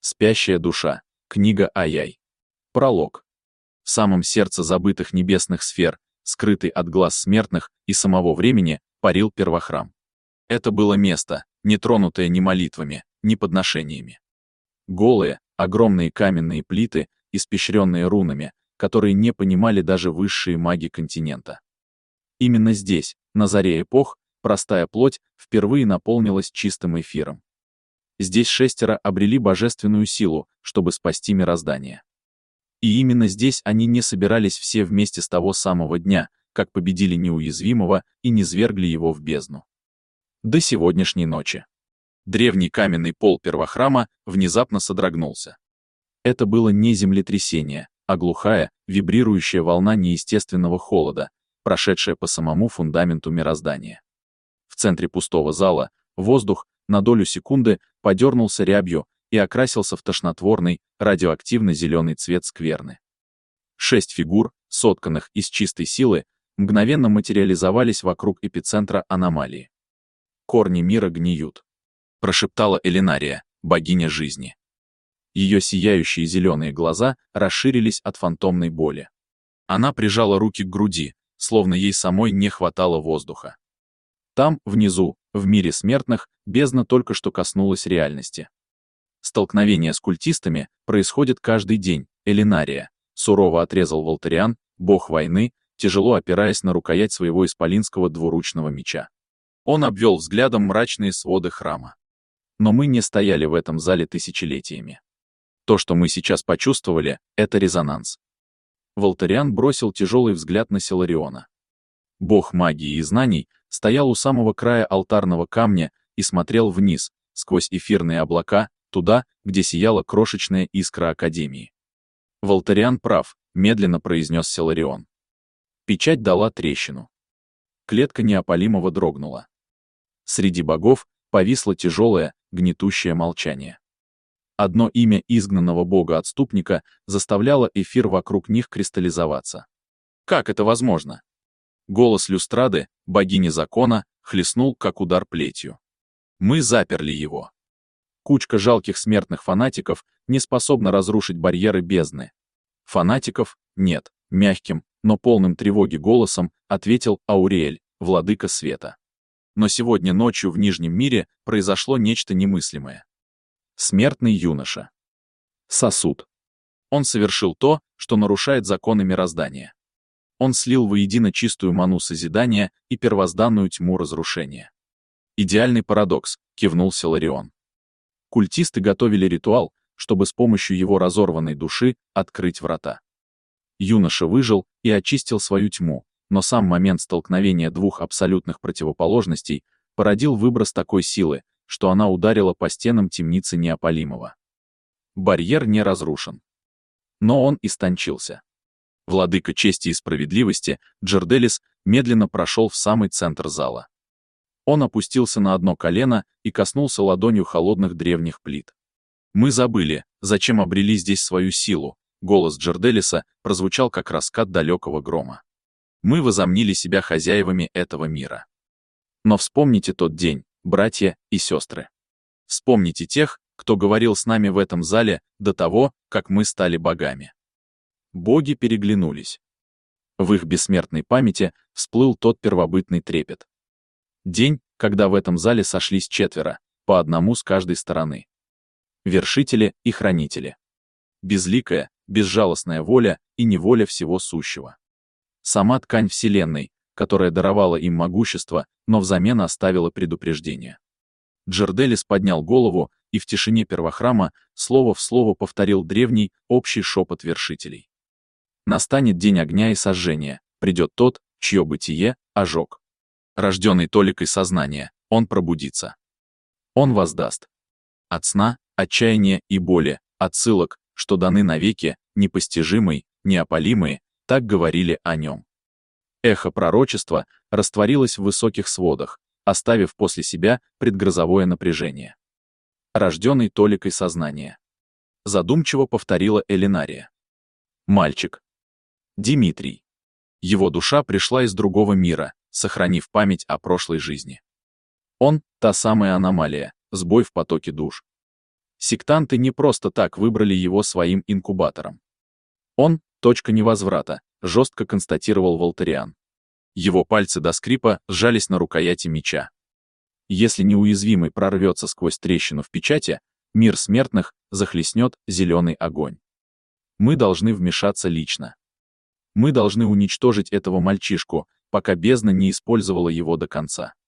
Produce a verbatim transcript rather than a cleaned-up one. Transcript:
Спящая душа. Книга Ай-Яй. Пролог. В самом сердце забытых небесных сфер, скрытый от глаз смертных и самого времени, парил первохрам. Это было место, не тронутое ни молитвами, ни подношениями. Голые, огромные каменные плиты, испещренные рунами, которые не понимали даже высшие маги континента. Именно здесь, на заре эпох, простая плоть впервые наполнилась чистым эфиром. Здесь шестеро обрели божественную силу, чтобы спасти мироздание. И именно здесь они не собирались все вместе с того самого дня, как победили неуязвимого и низвергли его в бездну. До сегодняшней ночи. Древний каменный пол первохрама внезапно содрогнулся. Это было не землетрясение, а глухая, вибрирующая волна неестественного холода, прошедшая по самому фундаменту мироздания. В центре пустого зала воздух на долю секунды подернулся рябью и окрасился в тошнотворный, радиоактивно-зеленый цвет скверны. Шесть фигур, сотканных из чистой силы, мгновенно материализовались вокруг эпицентра аномалии. «Корни мира гниют», — прошептала Элинария, богиня жизни. Ее сияющие зеленые глаза расширились от фантомной боли. Она прижала руки к груди, словно ей самой не хватало воздуха. Там, внизу, в мире смертных, бездна только что коснулась реальности. Столкновение с культистами происходит каждый день, Элинария, сурово отрезал Волтариан, бог войны, тяжело опираясь на рукоять своего исполинского двуручного меча. Он обвел взглядом мрачные своды храма. Но мы не стояли в этом зале тысячелетиями. То, что мы сейчас почувствовали, это резонанс. Волтариан бросил тяжелый взгляд на Силариона. Бог магии и знаний стоял у самого края алтарного камня и смотрел вниз, сквозь эфирные облака, туда, где сияла крошечная искра Академии. «Волтариан прав», — медленно произнес Силарион. Печать дала трещину. Клетка неопалимого дрогнула. Среди богов повисло тяжелое, гнетущее молчание. Одно имя изгнанного бога-отступника заставляло эфир вокруг них кристаллизоваться. Как это возможно? Голос Люстрады, богини закона, хлестнул, как удар плетью. Мы заперли его. Кучка жалких смертных фанатиков не способна разрушить барьеры бездны. Фанатиков нет, мягким, но полным тревоги голосом ответил Ауриэль, владыка света. Но сегодня ночью в Нижнем мире произошло нечто немыслимое. Смертный юноша. Сосуд. Он совершил то, что нарушает законы мироздания. Он слил воедино чистую ману созидания и первозданную тьму разрушения. Идеальный парадокс, кивнул Силарион. Культисты готовили ритуал, чтобы с помощью его разорванной души открыть врата. Юноша выжил и очистил свою тьму, но сам момент столкновения двух абсолютных противоположностей породил выброс такой силы, что она ударила по стенам темницы неопалимого. Барьер не разрушен. Но он истончился. Владыка чести и справедливости, Джерделис, медленно прошел в самый центр зала. Он опустился на одно колено и коснулся ладонью холодных древних плит. «Мы забыли, зачем обрели здесь свою силу», — голос Джерделиса прозвучал как раскат далекого грома. «Мы возомнили себя хозяевами этого мира. Но вспомните тот день, братья и сестры. Вспомните тех, кто говорил с нами в этом зале до того, как мы стали богами». Боги переглянулись. В их бессмертной памяти всплыл тот первобытный трепет. День, когда в этом зале сошлись четверо, по одному с каждой стороны. Вершители и хранители. Безликая, безжалостная воля и неволя всего сущего. Сама ткань Вселенной, которая даровала им могущество, но взамен оставила предупреждение. Джерделис поднял голову и в тишине первохрама слово в слово повторил древний, общий шепот вершителей. Настанет день огня и сожжения, придет тот, чье бытие — ожог. Рожденный толикой сознания, он пробудится. Он воздаст. От сна, отчаяния и боли, от ссылок, что даны навеки, непостижимой, неопалимые, так говорили о нем. Эхо пророчества растворилось в высоких сводах, оставив после себя предгрозовое напряжение. Рожденный толикой сознания. Задумчиво повторила Элинария. Мальчик. Димитрий. Его душа пришла из другого мира, сохранив память о прошлой жизни. Он — та самая аномалия, сбой в потоке душ. Сектанты не просто так выбрали его своим инкубатором. Он — точка невозврата, жестко констатировал Волтериан. Его пальцы до скрипа сжались на рукояти меча. Если неуязвимый прорвется сквозь трещину в печати, мир смертных захлестнет зеленый огонь. Мы должны вмешаться лично. Мы должны уничтожить этого мальчишку, пока бездна не использовала его до конца.